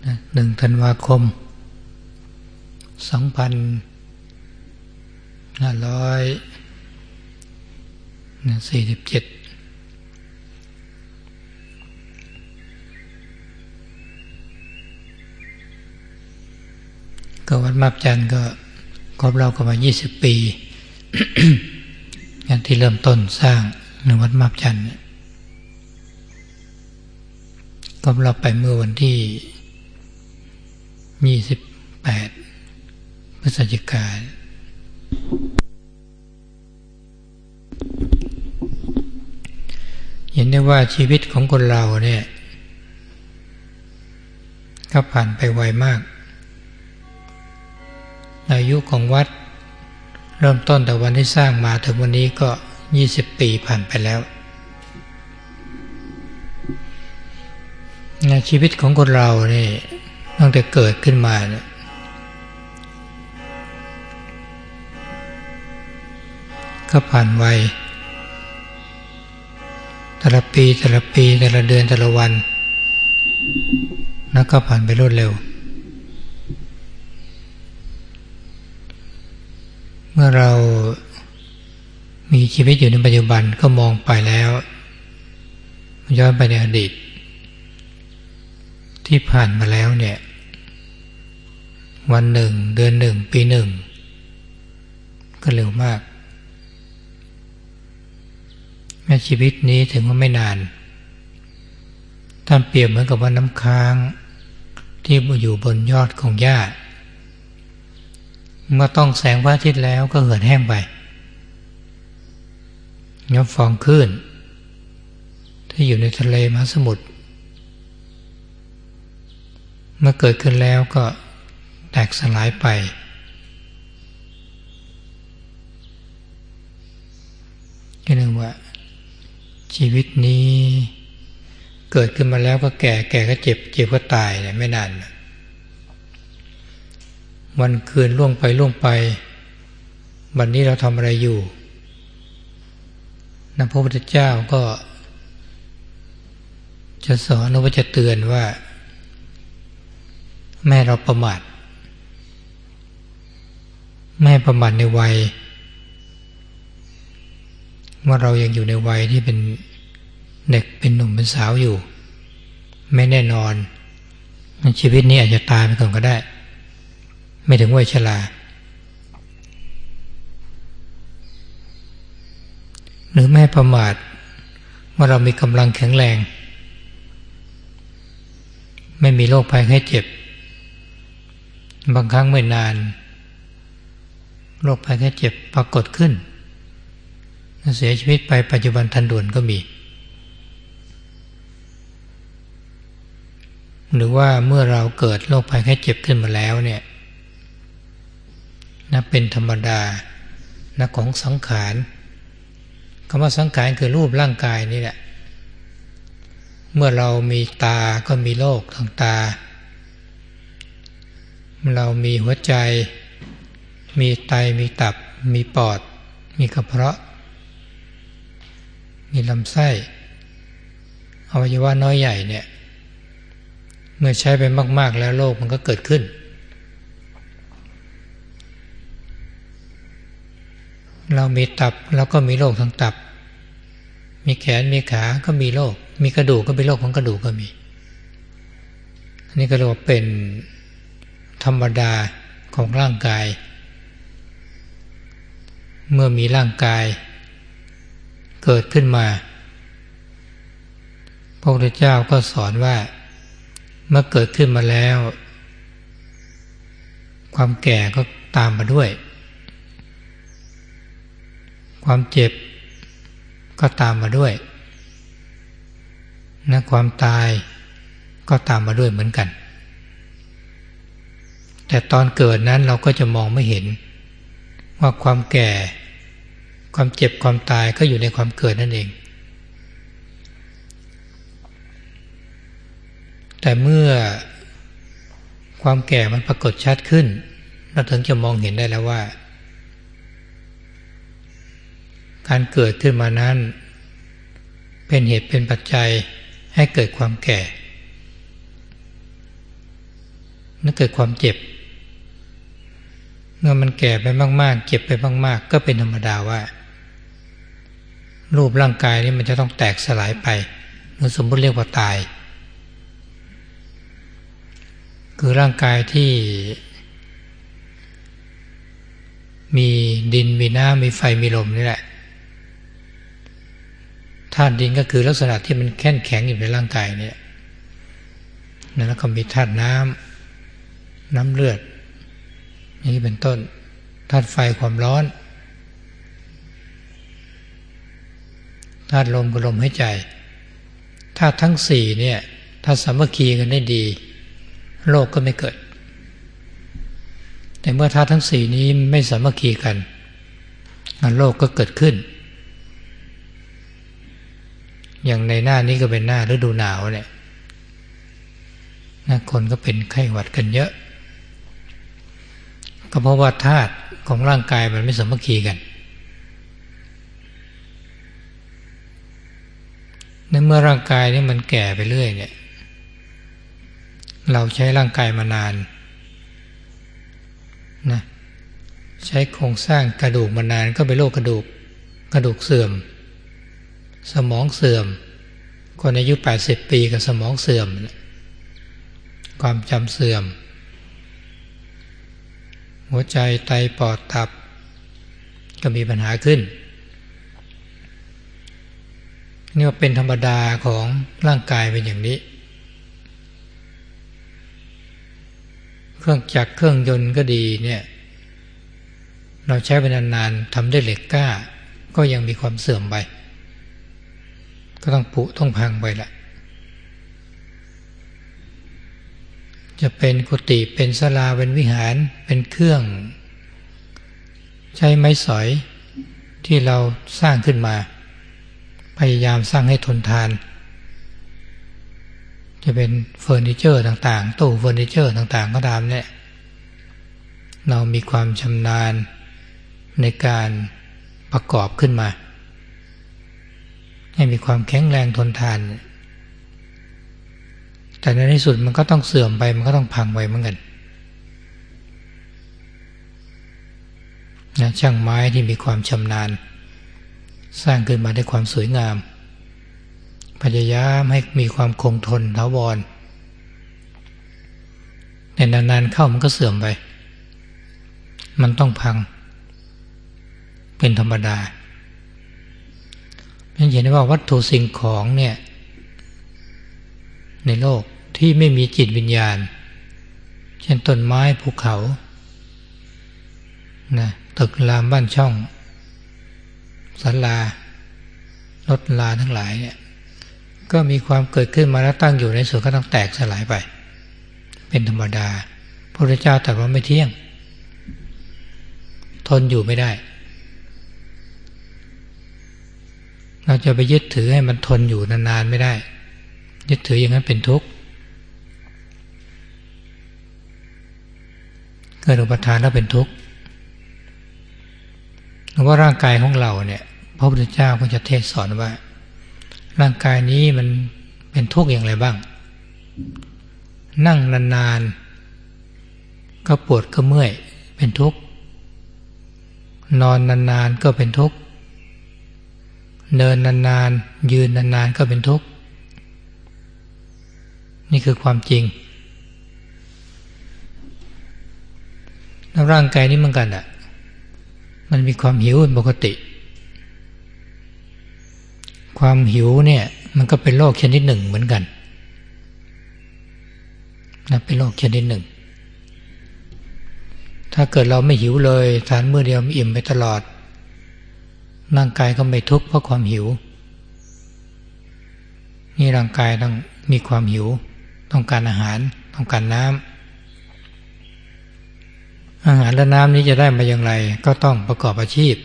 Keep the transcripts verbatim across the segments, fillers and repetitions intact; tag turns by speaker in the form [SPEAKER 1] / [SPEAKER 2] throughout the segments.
[SPEAKER 1] หนึ่งธันวาคมสองพันห้าร้อยสี่สิบเจ็ดก็วัดมาบจันทร์ก็ครบเราก็มายี่สิบปี อย่างที่เริ่มต้นสร้างในวัดมาบจันทร์ครบเราไปเมื่อวันที่ยี่สิบแปดพฤศจิกายนเห็นได้ว่าชีวิตของคนเราเนี่ยก็ผ่านไปไวมากอายุของวัดเริ่มต้นแต่วันที่สร้างมาถึงวันนี้ก็ยี่สิบปีผ่านไปแล้วในชีวิตของคนเราเนี่ยตั้งแต่เกิดขึ้นมาเนี่ยก็ผ่านไวแต่ละปีแต่ละปีแต่ละเดือนแต่ละวันแล้วก็ผ่านไปรวดเร็วเมื่อเรามีชีวิตอยู่ในปัจจุบันก็มองไปแล้วย้อนไปในอดีตที่ผ่านมาแล้วเนี่ยวันหนึ่งเดือนหนึ่งปีหนึ่งก็เร็วมากแม้ชีวิตนี้ถึงว่าไม่นานท่านเปรียบเหมือนกับว่าน้ำค้างที่อยู่บนยอดของหญ้าเมื่อต้องแสงพระอาทิตย์แล้วก็เหือดแห้งไปย้อมฟองคลื่นที่อยู่ในทะเลมหาสมุทรเมื่อเกิดขึ้นแล้วก็แตกสลายไปก็เรียกว่าชีวิตนี้เกิดขึ้นมาแล้วก็แก่แก่ก็เจ็บเจ็บก็ตายเนี่ยไม่นานวันคืนล่วงไปล่วงไปวันนี้เราทำอะไรอยู่นะพระพุทธเจ้าก็จะสอนหรือว่าจะเตือนว่าแม่เราประมาทแม่ประมาทในวัยว่าเรายังอยู่ในวัยที่เป็นเด็กเป็นหนุ่มเป็นสาวอยู่ไม่แน่นอนชีวิตนี้อาจจะตายไปก่อนก็ได้ไม่ถึงวัยชราหรือแม่ประมาทว่าเรามีกำลังแข็งแรงไม่มีโรคภัยไข้เจ็บบางครั้งไม่นานโรคภัยไข้เจ็บปรากฏขึ้นเสียชีวิตไปปัจจุบันทันด่วนก็มีหรือว่าเมื่อเราเกิดโรคภัยไข้เจ็บขึ้นมาแล้วเนี่ยนะเป็นธรรมดานะของสังขารคำว่าสังขารคือรูปร่างกายนี่แหละเมื่อเรามีตาก็มีโรคทางตาเรามีหัวใจมีไตมีตับมีปอดมีกระเพาะมีลำไส้อวัยวะน้อยใหญ่เนี่ยเมื่อใช้ไปมากๆแล้วโรคมันก็เกิดขึ้นเรามีตับเราก็มีโรคทางตับมีแขนมีขาก็มีโรคมีกระดูกก็เป็นโรคของกระดูกก็มีอันนี้ก็เรียกว่าเป็นธรรมดาของร่างกายเมื่อมีร่างกายเกิดขึ้นมาพระพุทธเจ้าก็สอนว่าเมื่อเกิดขึ้นมาแล้วความแก่ก็ตามมาด้วยความเจ็บก็ตามมาด้วยนะความตายก็ตามมาด้วยเหมือนกันแต่ตอนเกิดนั้นเราก็จะมองไม่เห็นว่าความแก่ความเจ็บความตายก็อยู่ในความเกิดนั่นเองแต่เมื่อความแก่มันปรากฏชัดขึ้นเราถึงจะมองเห็นได้แล้วว่าการเกิดขึ้นมานั้นเป็นเหตุเป็นปัจจัยให้เกิดความแก่นั่นเกิดความเจ็บเมื่อมันแก่ไปมากๆเจ็บไปมากๆก็เป็นธรรมดาว่ารูปร่างกายนี้มันจะต้องแตกสลายไปหรือสมมติเรียกว่าตายคือร่างกายที่มีดินมีน้ำมีไฟมีลมนี่แหละธาตุดินก็คือลักษณะที่มันแข็งแข็งอยู่ในร่างกายเนี่ยแล้วก็มีธาตุน้ำน้ำเลือดอย่างนี้เป็นต้นธาตุไฟความร้อนธาตุลมก็ลมหายใจธาตุทั้งสี่เนี่ยถ้าสามัคคีกันได้ดีโลกก็ไม่เกิดแต่เมื่อธาตุทั้งสี่นี้ไม่สามัคคีกันโลกก็เกิดขึ้นอย่างในหน้านี้ก็เป็นหน้าฤดูหนาวเนี่ยนะคนก็เป็นไข้หวัดกันเยอะก็เพราะว่าธาตุของร่างกายมันไม่สามัคคีกันในเมื่อร่างกายนี่มันแก่ไปเรื่อยเนี่ยเราใช้ร่างกายมานานนะใช้โครงสร้างกระดูกมานานก็เป็นโรคกระดูกกระดูกเสื่อมสมองเสื่อมคนอายุแปดสิบปีกับสมองเสื่อมความจำเสื่อมหัวใจไตปอดตับก็มีปัญหาขึ้นนี่ว่าเป็นธรรมดาของร่างกายเป็นอย่างนี้เครื่องจักรเครื่องยนต์ก็ดีเนี่ยเราใช้ไปนานๆทำด้วยเหล็กกล้าก็ยังมีความเสื่อมไปก็ต้องผุต้องพังไปละจะเป็นกุฏิเป็นศาลาเป็นวิหารเป็นเครื่องใช้ไม้สอยที่เราสร้างขึ้นมาพยายามสร้างให้ทนทานจะเป็นเฟอร์นิเจอร์ต่างๆตู้เฟอร์นิเจอร์ต่างๆก็ตามเนี่ยเรามีความชำนาญในการประกอบขึ้นมาให้มีความแข็งแรงทนทานแต่ในที่สุดมันก็ต้องเสื่อมไปมันก็ต้องพังไปเหมือนกันนะช่างไม้ที่มีความชำนาญสร้างขึ้นมาด้วยความสวยงามพยายามให้มีความคงทนถาวรแต่นานๆเข้ามันก็เสื่อมไปมันต้องพังเป็นธรรมดาเห็นได้ว่าวัตถุสิ่งของเนี่ยในโลกที่ไม่มีจิตวิญญาณเช่นต้นไม้ภูเขานะตึกรามบ้านช่องศาลารถลาทั้งหลายเนี่ยก็มีความเกิดขึ้นมาแล้วตั้งอยู่ในส่วนก็ต้องแตกสลายไปเป็นธรรมดาพระพุทธเจ้าตรัสว่าไม่เที่ยงทนอยู่ไม่ได้เราจะไปยึดถือให้มันทนอยู่นานๆไม่ได้ยึดถืออย่างนั้นเป็นทุกข์เกิดอุปทานแล้วเป็นทุกข์หรือว่าร่างกายของเราเนี่ยพระพุทธเจ้าก็จะเทศสอนว่าร่างกายนี้มันเป็นทุกข์อย่างไรบ้างนั่งนานๆก็ปวดก็เมื่อยเป็นทุกข์นอนนานๆก็เป็นทุกข์เดินนานๆยืนนานๆก็เป็นทุกข์นี่คือความจริงแล้วร่างกายนี้เหมือนกันอ่ะมันมีความหิวเป็นปกติความหิวเนี่ยมันก็เป็นโรคชนิดหนึ่งเหมือนกันนะเป็นโรคชนิดหนึ่งถ้าเกิดเราไม่หิวเลยทานมื้อเดียวอิ่มไปตลอดร่างกายก็ไม่ทุกข์เพราะความหิวนี่ร่างกายต้องมีความหิวต้องการอาหารต้องการน้ำอาหารและน้ำนี้จะได้มาอย่างไรก็ต้องประกอบอาชีพ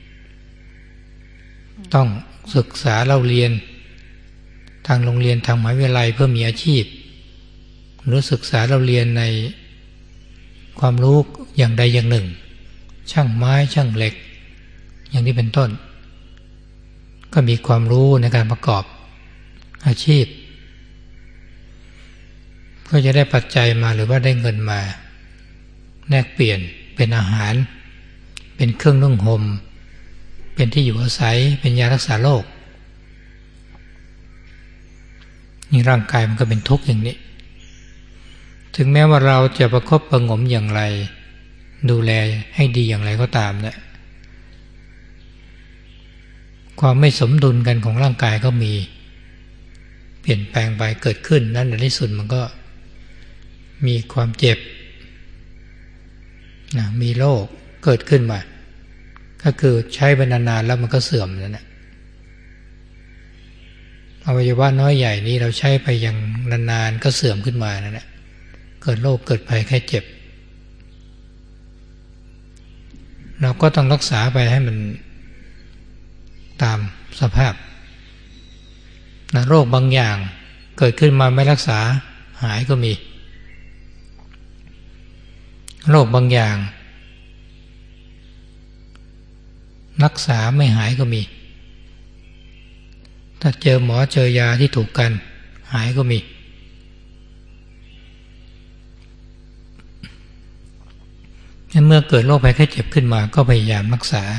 [SPEAKER 1] ต้องศึกษาเล่าเรียนทางโรงเรียนทางมหาวิทยาลัยเพื่อมีอาชีพหรือศึกษาเล่าเรียนในความรู้อย่างใดอย่างหนึ่งช่างไม้ช่างเหล็กอย่างนี้เป็นต้นก็มีความรู้ในการประกอบอาชีพพก็จะได้ปัจจัยมาหรือว่าได้เงินมาแลกเปลี่ยนเป็นอาหารเป็นเครื่องนุ่งห่มเป็นที่อยู่อาศัยเป็นยารักษาโรคนี่ร่างกายมันก็เป็นทุกข์อย่างนี้ถึงแม้ว่าเราจะประคบประหงมอย่างไรดูแลให้ดีอย่างไรก็ตามเนี่ยความไม่สมดุลกันของร่างกายก็มีเปลี่ยนแปลงไปเกิดขึ้นนั้นในที่สุดมันก็มีความเจ็บนะมีโรคเกิดขึ้นมาก็คือใช้ไปนานๆแล้วมันก็เสื่อมนั่นแหละอวัยวะน้อยใหญ่นี้เราใช้ไปอย่างนานๆก็เสื่อมขึ้นมานั่นแหละเกิดโรคเกิดภัยไข้เจ็บเราก็ต้องรักษาไปให้มันตามสภาพนะโรคบางอย่างเกิดขึ้นมาไม่รักษาหายก็มีโรคบางอย่างรักษาไม่หายก็มีถ้าเจอหมอเจอยาที่ถูกกันหายก็มีเมื่อเกิดโรคภัยไข้เจ็บขึ้นมาก็พยายามรักษา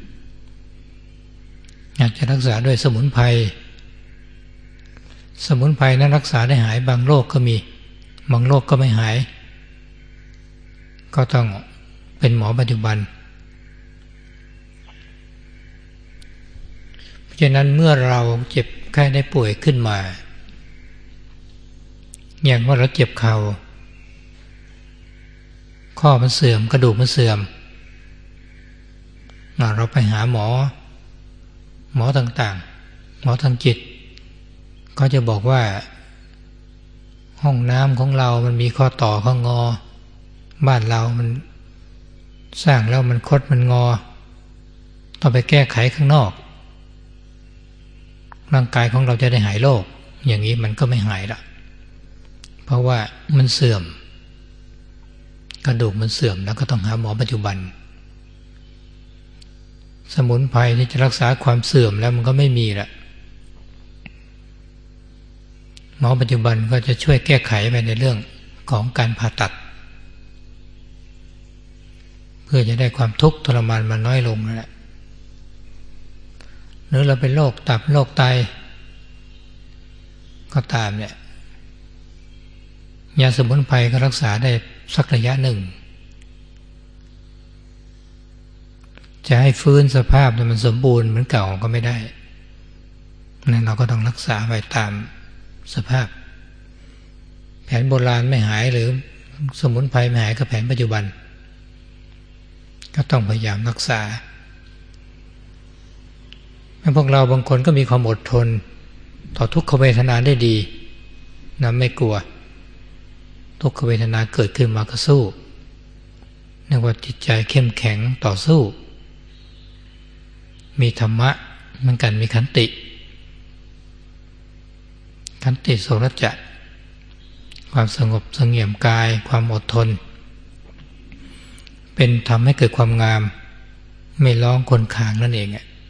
[SPEAKER 1] อาจจะรักษาด้วยสมุนไพรสมุนไพรนั้นรักษาได้หายบางโรคก็มีบางโรคก็ไม่หายก็ต้องเป็นหมอปัจจุบันเพราะฉะนั้นเมื่อเราเจ็บไข้ได้ป่วยขึ้นมาอย่างว่าเราเจ็บเข่าข้อมันเสื่อมกระดูกมันเสื่อมเราไปหาหมอหมอต่างๆหมอทางจิตก็จะบอกว่าห้องน้ำของเรามันมีข้อต่อข้องอบ้านเรามันสร้างแล้วมันคดมันงอต้องไปแก้ไขข้างนอกร่างกายของเราจะได้หายโรคอย่างนี้มันก็ไม่หายละเพราะว่ามันเสื่อมกระดูกมันเสื่อมแล้วก็ต้องหาหมอปัจจุบันสมุนไพรที่จะรักษาความเสื่อมแล้วมันก็ไม่มีละหมอปัจจุบันก็จะช่วยแก้ไขไปในเรื่องของการผ่าตัดเพื่อจะได้ความทุกข์ทรมานมันน้อยลงนั่นแหละหรือเราเป็นโรคตับโรคไตก็ตามเนี่ยยาสมุนไพรก็รักษาได้สักระยะหนึ่งจะให้ฟื้นสภาพมันสมบูรณ์เหมือนเก่าก็ไม่ได้นั่นเราก็ต้องรักษาไปตามสภาพแผนโบราณไม่หายหรือสมุนไพรไม่หายก็แผนปัจจุบันก็ต้องพยายามรักษาพวกเราบางคนก็มีความอดทนต่อทุกขเวทนาได้ดีนะไม่กลัวทุกขเวทนาเกิดขึ้นมาก็สู้เรียกว่าจิตใจเข้มแข็งต่อสู้มีธรรมะเหมือนกันมีขันติขันติโสรจะความสงบเสงี่ยมกายความอดทนเป็นทำให้เกิดความงามไม่ร้องคนขางนั่นเอง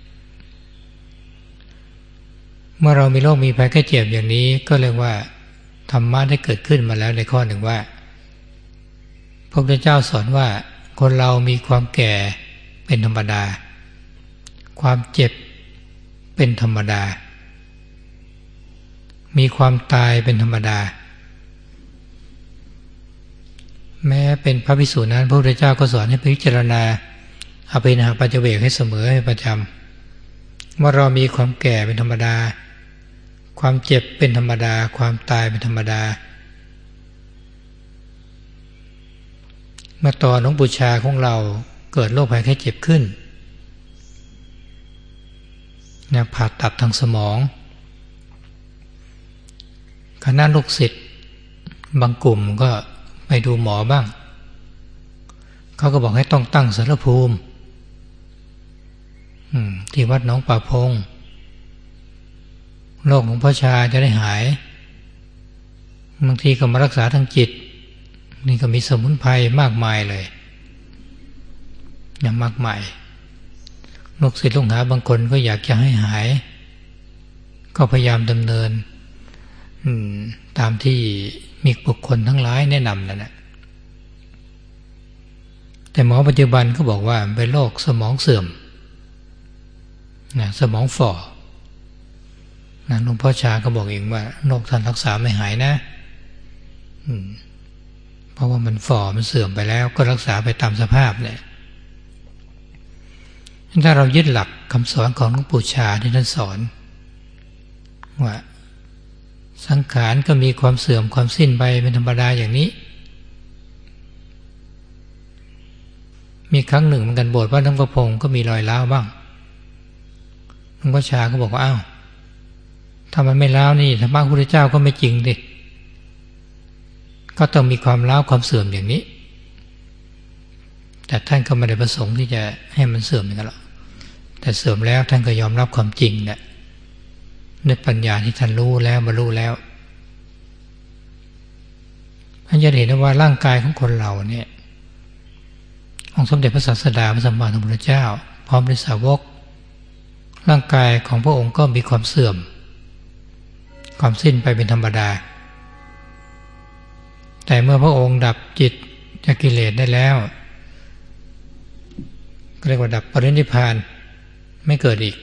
[SPEAKER 1] เมื่อเรามีโรคมีภัยไข้เจ็บอย่างนี้ก็เรียกว่าธรรมะได้เกิดขึ้นมาแล้วในข้อหนึ่งว่าพระพุทธเจ้าสอนว่าคนเรามีความแก่เป็นธรรมดาความเจ็บเป็นธรรมดามีความตายเป็นธรรมดาแม้เป็นพระภิกษุนั้นพระพุทธเจ้าก็สอนให้พิจารณาอภินาปัจเจเวกให้เสมอให้ประจำว่าเรามีความแก่เป็นธรรมดาความเจ็บเป็นธรรมดาความตายเป็นธรรมดาเมื่อตอนหลวงปู่ชาของเราเกิดโรคภัยไข้เจ็บขึ้นนะผ่าตัดทางสมองคณะลูกศิษย์บางกลุ่มก็ไปดูหมอบ้างเขาก็บอกให้ต้องตั้งสารภูมิที่วัดหนองป่าพงโรคของพ่อชาจะได้หายบางทีก็มารักษาทางจิตนี่ก็มีสมุนไพรมากมายเลยอย่างมากมายลูกศิษย์ลูกหาบางคนก็อยากจะให้หายก็พยายามดำเนินตามที่มีบุคคลทั้งหลายแนะนำนั่นแหละแต่หมอปัจจุบันก็บอกว่าเป็นโรคสมองเสื่อมนะสมองฝ่อนะหลวงพ่อชาก็บอกเองว่าโรคท่านรักษาไม่หายนะเพราะว่ามันฝ่อมันเสื่อมไปแล้วก็รักษาไปตามสภาพเนี่ยถ้าเรายึดหลักคำสอนของหลวงปู่ชาที่ท่านสอนว่าสังขารก็มีความเสื่อมความสิ้นไปเป็นธรรมดาอย่างนี้มีครั้งหนึ่งเหมือนกันโบสถ์วัดน้ำประพงก็มีรอยร้าวบ้างหลวงพ่อชาก็บอกว่าอ้าวถ้ามันไม่ร้าวนี่ธรรมะพระพุทธเจ้าก็ไม่จริงดิก็ต้องมีความร้าวความเสื่อมอย่างนี้แต่ท่านก็ไม่ได้ประสงค์ที่จะให้มันเสื่อมอย่างนั้นหรอกแต่เสื่อมแล้วท่านก็ยอมรับความจริงเนี่ยด้วยปัญญาที่ท่านรู้แล้วบรรลุแล้วท่านจะเห็นว่าร่างกายของคนเราเนี่ยองค์สมเด็จพระศาสดาพระสัมมาสัมพุทธเจ้าพร้อมด้วยสาวกร่างกายของพระองค์ก็มีความเสื่อมความสิ้นไปเป็นธรรมดาแต่เมื่อพระองค์ดับจิตจากกิเลสได้แล้วก็เรียกว่าดับปรินิพพานไม่เกิดอีก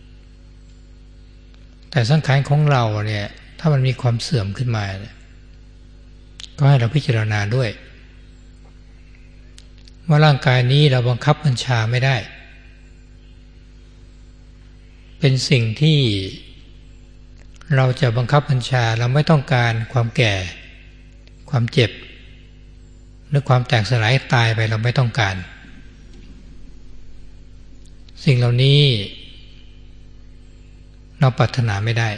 [SPEAKER 1] แต่สังขารของเราเนี่ยถ้ามันมีความเสื่อมขึ้นมาก็ให้เราพิจารณาด้วยว่าร่างกายนี้เราบังคับบัญชาไม่ได้เป็นสิ่งที่เราจะบังคับบัญชาเราไม่ต้องการความแก่ความเจ็บหรือความแตกสลายตายไปเราไม่ต้องการสิ่งเหล่านี้เราปรารถนาไม่ได้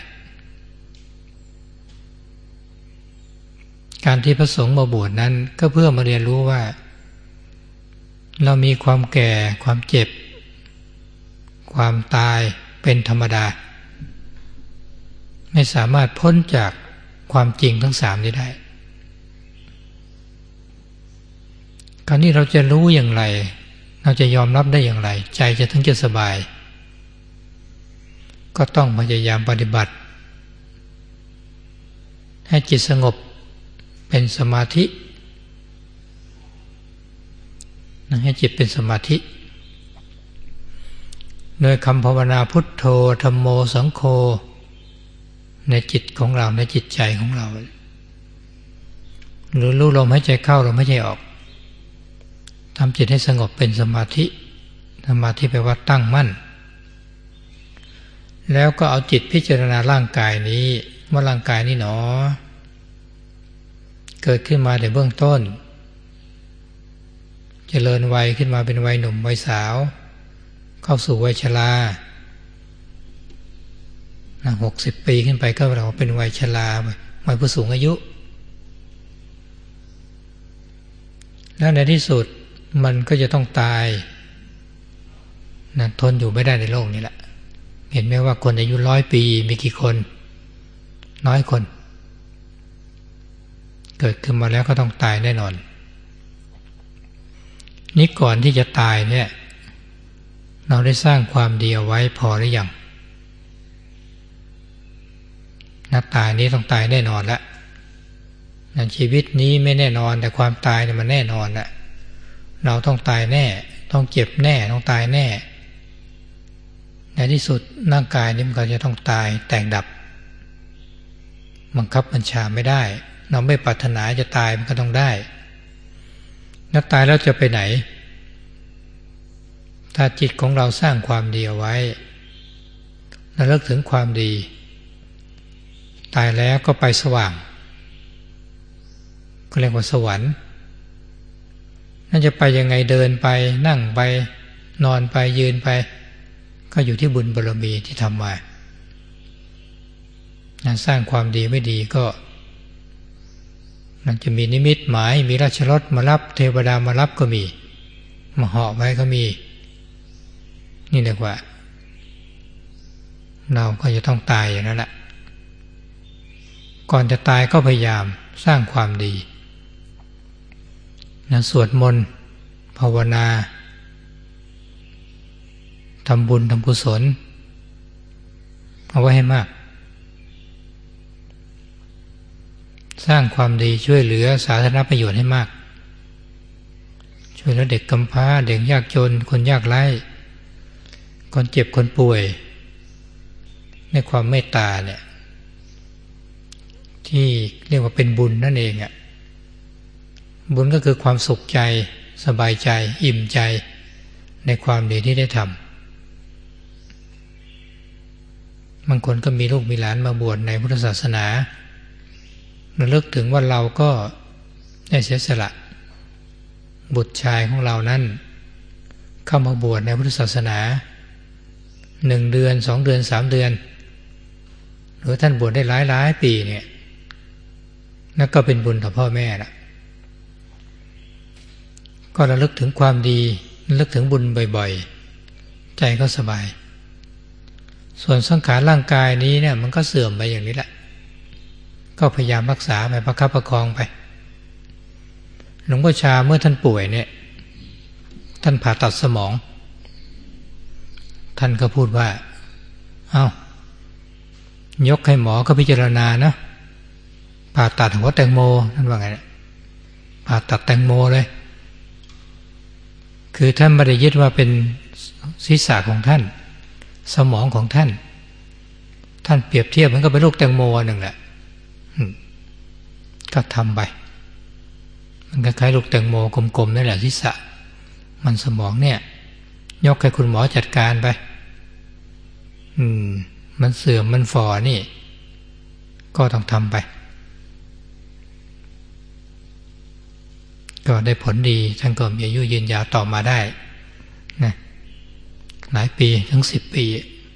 [SPEAKER 1] การที่พระสงฆ์มาบวชนั้นก็เพื่อมาเรียนรู้ว่าเรามีความแก่ความเจ็บความตายเป็นธรรมดาไม่สามารถพ้นจากความจริงทั้งสามนี้ได้การที่เราจะรู้อย่างไรเราจะยอมรับได้อย่างไรใจจะถึงจะสบายก็ต้องพยายามปฏิบัติให้จิตสงบเป็นสมาธิให้จิตเป็นสมาธิโดยคำภาวนาพุทโธธัมโมสังโฆในจิตของเราในจิตใจของเราหรือรู้ลมหายใจเข้าลมหายใจออกทำจิตให้สงบเป็นสมาธิสมาธิแปลว่าตั้งมั่นแล้วก็เอาจิตพิจารณาร่างกายนี้ว่าร่างกายนี้หนอเกิดขึ้นมาแต่เบื้องต้นเจริญวัยขึ้นมาเป็นวัยหนุ่มวัยสาวเข้าสู่วัยชราหกสิบปีขึ้นไปก็เราเป็นวัยชราวัยผู้สูงอายุแล้วในที่สุดมันก็จะต้องตายนะทนอยู่ไม่ได้ในโลกนี้แหละเห็นไหมว่าคนอายุร้อยปีมีกี่คนน้อยคนเกิดขึ้นมาแล้วก็ต้องตายแน่นอนนี่ก่อนที่จะตายเนี่ยเราได้สร้างความดีเอาไว้พอหรือยังนักตายนี้ต้องตายแน่นอนแล้วในชีวิตนี้ไม่แน่นอนแต่ความตายเนี่ยมันแน่นอนแหละเราต้องตายแน่ต้องเจ็บแน่ต้องตายแน่ในที่สุดร่างกายนี้มันก็จะต้องตายแตกดับบังคับบัญชาไม่ได้เราไม่ปรารถนาจะตายมันก็ต้องได้แล้วตายแล้วจะไปไหนถ้าจิตของเราสร้างความดีเอาไว้ระลึกถึงความดีตายแล้วก็ไปสว่างก็เรียกว่าสวรรค์นั่นจะไปยังไงเดินไปนั่งไปนอนไปยืนไปก็อยู่ที่บุญบารมีที่ทำมาสร้างความดีไม่ดีก็มันจะมีนิมิตหมายมีราชรถมารับเทวดามารับก็มีมาเหาะไว้ก็มีนี่เรียกว่าเราก็จะต้องตายอย่างนั้นแหละก่อนจะตายก็พยายามสร้างความดีนะสวดมนต์ภาวนาทำบุญทำกุศลเอาไว้ให้มากสร้างความดีช่วยเหลือสาธารณประโยชน์ให้มากช่วยเหลือเด็กกำพร้าเด็กยากจนคนยากไร้คนเจ็บคนป่วยในความเมตตาเนี่ยที่เรียกว่าเป็นบุญนั่นเองอ่ะบุญก็คือความสุขใจสบายใจอิ่มใจในความดีที่ได้ทำบางคนก็มีลูกมีหลานมาบวชในพุทธศาสนาระลึกถึงว่าเราก็ได้เสียสละบุตรชายของเรานั้นเข้ามาบวชในพุทธศาสนาหนึ่งเดือนสองเดือนสามเดือนหรือท่านบวชได้หลายหลายปีเนี่ยนั่นก็เป็นบุญต่อพ่อแม่ละก็ระลึกถึงความดีระลึกถึงบุญบ่อยๆใจก็สบายส่วนสังขารร่างกายนี้เนี่ยมันก็เสื่อมไปอย่างนี้แหละก็พยายามรักษาไปประคับประคองไปหลวงพ่อชาเมื่อท่านป่วยเนี่ยท่านผ่าตัดสมองท่านก็พูดว่าเอ้ายกให้หมอก็พิจารณานะผ่าตัดหัวแตงโมท่านว่าไงเนี่ยผ่าตัดแตงโมเลยคือท่านไม่ได้ยึดว่าเป็นศีรษะของท่านสมองของท่านท่านเปรียบเทียบมันก็เป็นลูกแตงโมหนึ่งแหละก็ทำไปมันคล้ายๆลูกแตงโมกลมๆนั่นแหละศีรษะมันสมองเนี่ยยกให้คุณหมอจัดการไปอืมมันเสื่อมมันฝ่อนี่ก็ต้องทำไปก็ได้ผลดีท่านก็มีอายุยืนยาวต่อมาได้นะหลายปีถึงสิบปี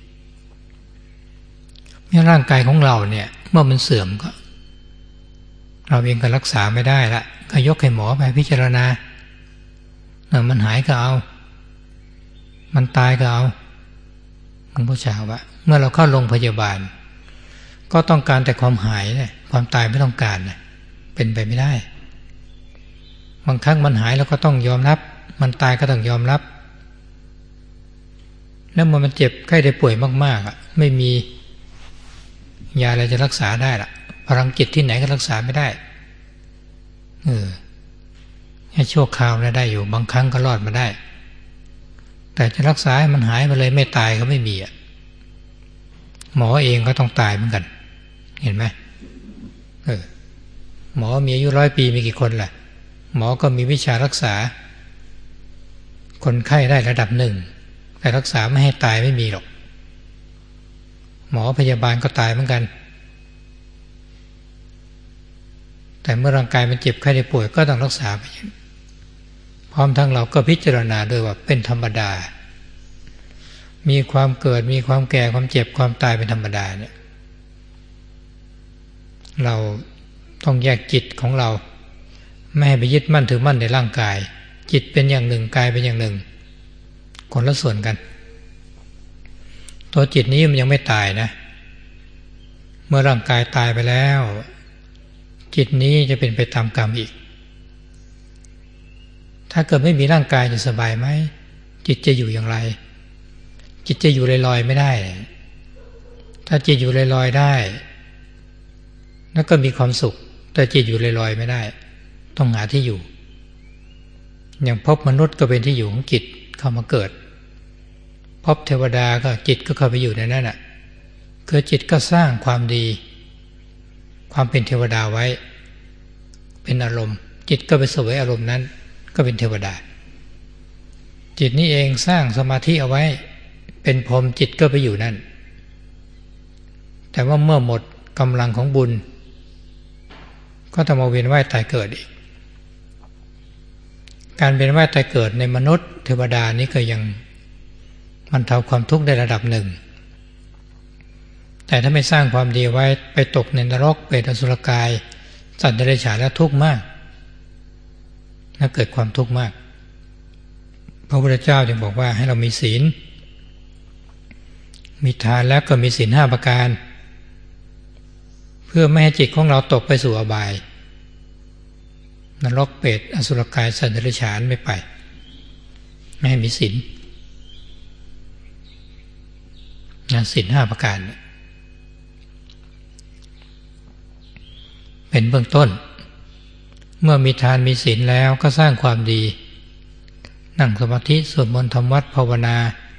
[SPEAKER 1] เมื่อร่างกายของเราเนี่ยเมื่อมันเสื่อมก็เราเองก็รักษาไม่ได้ละก็ยกให้หมอไปพิจารณามันหายก็เอามันตายก็เอาหลวงพ่อชาว่าเมื่อเราเข้าโรงพยาบาลก็ต้องการแต่ความหายเนี่ยความตายไม่ต้องการเนี่ยเป็นไปไม่ได้บางครั้งมันหายแล้วก็ต้องยอมรับมันตายก็ต้องยอมรับแล้วเมื่อมันเจ็บไข้ได้ป่วยมากๆอ่ะไม่มียาอะไรจะรักษาได้ล่ะพลังจิตที่ไหนก็รักษาไม่ได้เออแค่ชั่วคราวนะได้อยู่บางครั้งก็รอดมาได้แต่จะรักษาให้มันหายไปเลยไม่ตายก็ไม่มีอ่ะหมอเองก็ต้องตายเหมือนกันเห็นไหมเออหมอมีอายุร้อยปีมีกี่คนล่ะหมอก็มีวิชารักษาคนไข้ได้ระดับหนึ่งแต่รักษาไม่ให้ตายไม่มีหรอกหมอพยาบาลก็ตายเหมือนกันแต่เมื่อร่างกายมันเจ็บไข้ได้ป่วยก็ต้องรักษาไปพร้อมทั้งเราก็พิจารณาด้วยว่าเป็นธรรมดามีความเกิดมีความแก่ความเจ็บความตายเป็นธรรมดาเนี่ยเราต้องแยกจิตของเราไม่ให้ไปยึดมั่นถือมั่นในร่างกายจิตเป็นอย่างหนึ่งกายเป็นอย่างหนึ่งคนละส่วนกันตัวจิตนี้มันยังไม่ตายนะเมื่อร่างกายตายไปแล้วจิตนี้จะเป็นไปตามกรรมอีกถ้าเกิดไม่มีร่างกายจะสบายไหมจิตจะอยู่อย่างไรจิตจะอยู่ลอยๆไม่ได้ถ้าจิตอยู่ลอยๆได้แล้วก็มีความสุขแต่จิตอยู่ลอยๆไม่ได้ต้องหาที่อยู่อย่างพบมนุษย์ก็เป็นที่อยู่ของจิตเข้ามาเกิดพบเทวดาก็จิตก็เข้าไปอยู่ในนั้นน่ะคือจิตก็สร้างความดีความเป็นเทวดาไว้เป็นอารมณ์จิตก็ไปเสวยอารมณ์นั้นก็เป็นเทวดาจิตนี้เองสร้างสมาธิเอาไว้เป็นพรหมจิตก็ไปอยู่นั่นแต่ว่าเมื่อหมดกำลังของบุญก็ต้องมาเวียนว่ายตายเกิดอีกการเวียนว่ายตายเกิดในมนุษย์เทวดานี้ก็ยังบรรเทาความทุกข์ได้ระดับหนึ่งแต่ถ้าไม่สร้างความดีไว้ไปตกในนรกเปรตอสุรกายสัตว์เดรัจฉานแล้วทุกข์มากและเกิดความทุกข์มากพระพุทธเจ้าจึงบอกว่าให้เรามีศีลมีทานแล้วก็มีศีลห้าประการเพื่อไม่ให้จิตของเราตกไปสู่อบายนรกเปรตอสุรกายสัตว์เดรัจฉานไม่ไปไม่ให้มีศีลศีลห้าประการเเป็นเบื้องต้นเมื่อมีทานมีศีลแล้วก็สร้างความดีนั่งสมาธิสวดมนต์ทำวัดภาวนา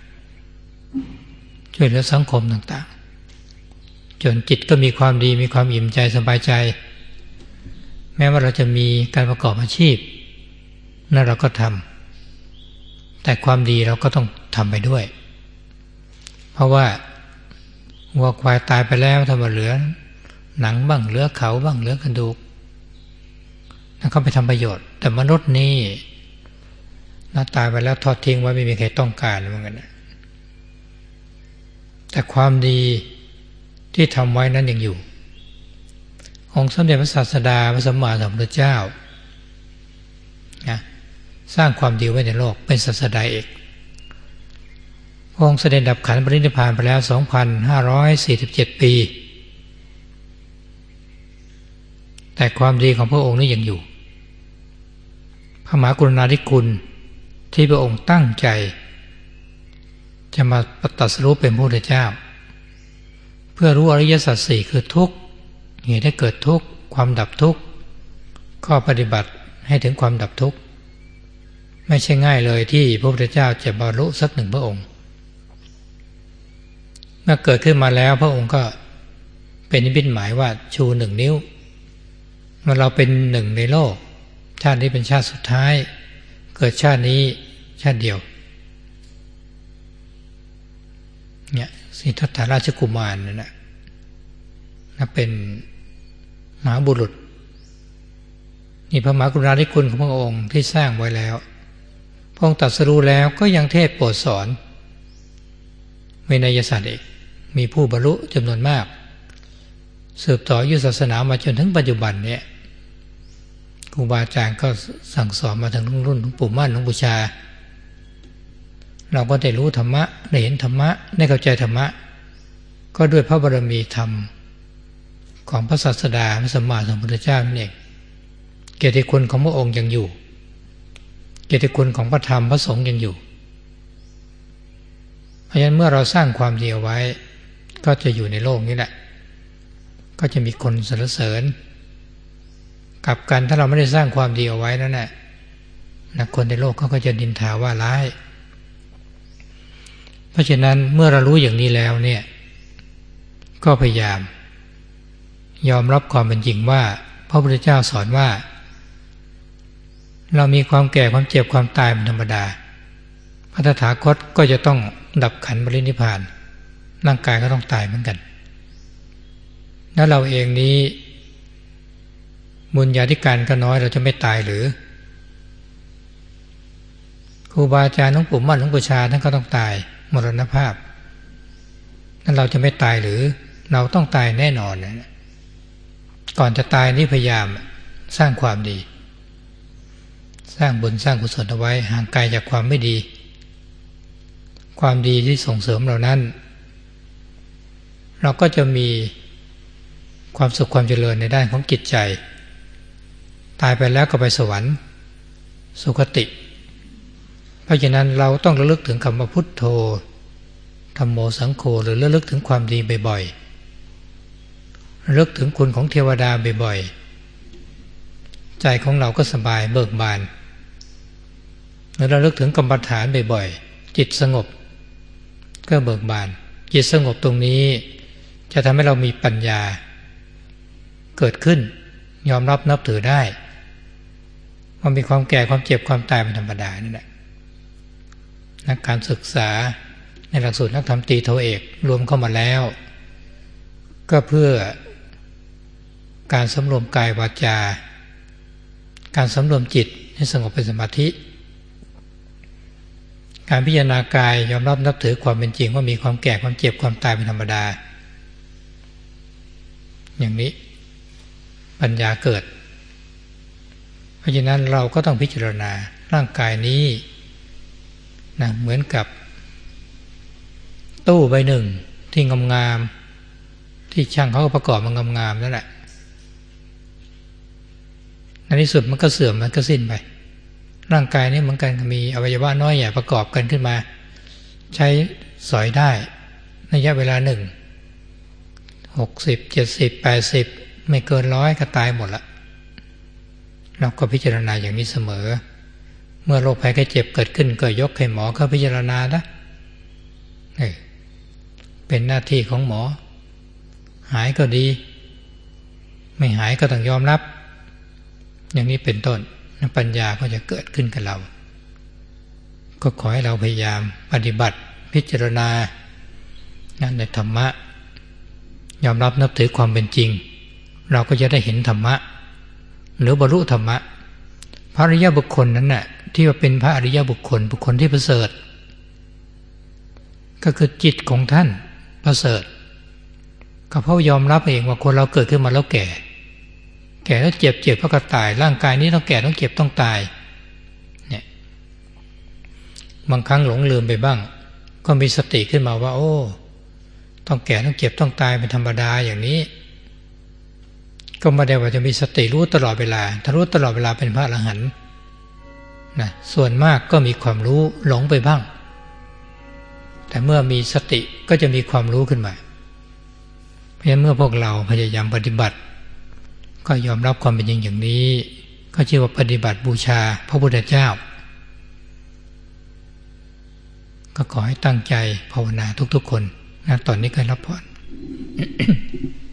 [SPEAKER 1] ช่วยเหลือสังคมต่างๆจนจิตก็มีความดีมีความอิ่มใจสบายใจแม้ว่าเราจะมีการประกอบอาชีพนั่นเราก็ทำแต่ความดีเราก็ต้องทำไปด้วยเพราะว่าวัวควายตายไปแล้วถ้ามาเหลือหนังบ้างเหลือเขาบ้างเหลือกระดูกนั่นเขาไปทำประโยชน์แต่มนุษย์นี่น่าตายไปแล้วทอดทิ้งไว้ไม่มีใครต้องการเหมือนกันนะแต่ความดีที่ทำไว้นั้นยังอยู่องค์สมเด็จพระศาสดาพระสัมมาสัมพุทธเจ้านะสร้างความดีไว้ในโลกเป็นศาสดาเอกพระองค์เสด็จดับขันธ์ปรินิพพานไปแล้ว สองพันห้าร้อยสี่สิบเจ็ด ปีแต่ความดีของพระองค์นี้ยังอยู่พระมหากรุณาธิคุณที่พระองค์ตั้งใจจะมาตรัสรู้เป็นพระพุทธเจ้าเพื่อรู้อริยสัจสี่คือทุกข์เหตุให้เกิดทุกข์ความดับทุกข์ข้อปฏิบัติให้ถึงความดับทุกข์ไม่ใช่ง่ายเลยที่พระพุทธเจ้าจะบรรลุสักหนึ่งพระองค์เมื่อเกิดขึ้นมาแล้วพระองค์ก็เป็นนิมิตหมายว่าชูหนึ่งนิ้วเมื่อเราเป็นหนึ่งในโลกชาตินี้เป็นชาติสุดท้ายเกิดชาตินี้ชาติเดียวเนี่ยสิทธัตถราชกุมารนั่นแหละนับเป็นมหาบุรุษนี่พระมหากรุณาธิคุณของพระองค์ที่สร้างไว้แล้วพระองค์ตรัสรู้แล้วก็ยังเทศโปรดสอนวินัยศาสตร์เอกมีผู้บรรลุจำนวนมากสืบต่อยุทธศาสนามาจนถึงปัจจุบันเนี่ยครูบาอาจารย์ก็สั่งสอนมาถึงรุ่นหลวงปู่มั่นหลวงปู่ชาเราก็ได้รู้ธรรมะได้เห็นธรรมะได้เข้าใจธรรมะก็ด้วยพระบารมีธรรมของพระศาสดาพระสัมมาสัมพุทธเจ้านั่นเองเกียรติคุณของพระองค์ยังอยู่เกียรติคุณของพระธรรมพระสงฆ์ยังอยู่เพราะฉะนั้นเมื่อเราสร้างความดีเอาไว้ก็จะอยู่ในโลกนี้แหละก็จะมีคนสรรเสริญกลับกันถ้าเราไม่ได้สร้างความดีเอาไว้นั่นแหละนะคนในโลกเขาก็จะนินทาว่าร้ายเพราะฉะนั้นเมื่อเรารู้อย่างนี้แล้วเนี่ยก็พยายามยอมรับความเป็นจริงว่าพระพุทธเจ้าสอนว่าเรามีความแก่ความเจ็บความตายเป็นธรรมดาพระตถาคตก็จะต้องดับขันธ์ปรินิพพานร่างกายก็ต้องตายเหมือนกันแล้วเราเองนี้บุญญาธิการก็น้อยเราจะไม่ตายหรือครูบาอาจารย์หลวงปู่มั่นหลวงปู่ชาท่านก็ต้องตายมรณภาพนั้นเราจะไม่ตายหรือเราต้องตายแน่นอนนะก่อนจะตายนี่พยายามสร้างความดีสร้างบุญสร้างกุศลเอาไว้ห่างไกลจากความไม่ดีความดีที่ส่งเสริมเรานั้นเราก็จะมีความสุขความเจริญในด้านของจิตใจตายไปแล้วก็ไปสวรรค์สุคติเพราะฉะนั้นเราต้องระลึกถึงคำว่าพุทโธธัมโมสังโฆหรือระลึกถึงความดีบ่อยๆระลึกถึงคุณของเทวดาบ่อยๆใจของเราก็สบายเบิกบานเมื่อระลึกถึงกรรมฐานบ่อยๆจิตสงบก็เบิกบานจิตสงบตรงนี้จะทำให้เรามีปัญญาเกิดขึ้นยอมรับนับถือได้ว่ามีความแก่ความเจ็บความตายเป็นธรรมดานั่นแหละนักการศึกษาในหลักสูตรนักธรรมตรีโทเอกรวมเข้ามาแล้วก็เพื่อการสำรวมกายวาจาการสำรวมจิตให้สงบเป็นสมาธิการพิจารณากายยอมรับนับถือความเป็นจริงว่ามีความแก่ความเจ็บความตายเป็นธรรมดาอย่างนี้ปัญญาเกิดเพราะฉะนั้นเราก็ต้องพิจารณาร่างกายนี้นะเหมือนกับตู้ใบหนึ่งที่งามๆที่ช่างเขาก็ประกอบมางามๆนั่นแหละในที่สุดมันก็เสื่อมมันก็สิ้นไปร่างกายนี้เหมือนกันมีอวัยวะน้อยใหญ่ประกอบกันขึ้นมาใช้สอยได้ระยะเวลาหนึ่งหกสิบเจ็ดสิบแปดสิบไม่เกินร้อยก็ตายหมดละเราก็พิจารณาอย่างนี้เสมอเมื่อโรคภัยไข้เจ็บเกิดขึ้นก็ยกให้หมอเข้าพิจารณานะเป็นหน้าที่ของหมอหายก็ดีไม่หายก็ต้องยอมรับอย่างนี้เป็นต้นปัญญาก็จะเกิดขึ้นกับเราก็ขอให้เราพยายามปฏิบัติพิจารณาในธรรมะยอมรับนับถือความเป็นจริงเราก็จะได้เห็นธรรมะหรือบรรลุธรรมะพระอริยบุคคลนั้นน่ะที่ว่าเป็นพระอริยบุคคลบุคคลที่ประเสริฐก็คือจิตของท่านประเสริฐก็เพราะยอมรับเองว่าคนเราเกิดขึ้นมาแล้วแก่แก่แล้วเจ็บเจ็บเพราะก็ตายร่างกายนี้ต้องแก่ต้องเจ็บต้องตายเนี่ยบางครั้งหลงลืมไปบ้างก็มีสติขึ้นมาว่าโอ้ต้องแก่ต้องเจ็บต้องตายเป็นธรรมดาอย่างนี้ก็ไม่ได้ว่าจะมีสติรู้ตลอดเวลาถ้ารู้ตลอดเวลาเป็นพระอรหันต์นะส่วนมากก็มีความรู้หลงไปบ้างแต่เมื่อมีสติก็จะมีความรู้ขึ้นมาเพราะฉะนั้นเมื่อพวกเราพยายามปฏิบัติก็ยอมรับความเป็นจริงอย่างนี้ก็ชื่อว่าปฏิบัติบูชาพระพุทธเจ้าก็ขอให้ตั้งใจภาวนาทุกๆคนนะตอนนี้ก็รับพร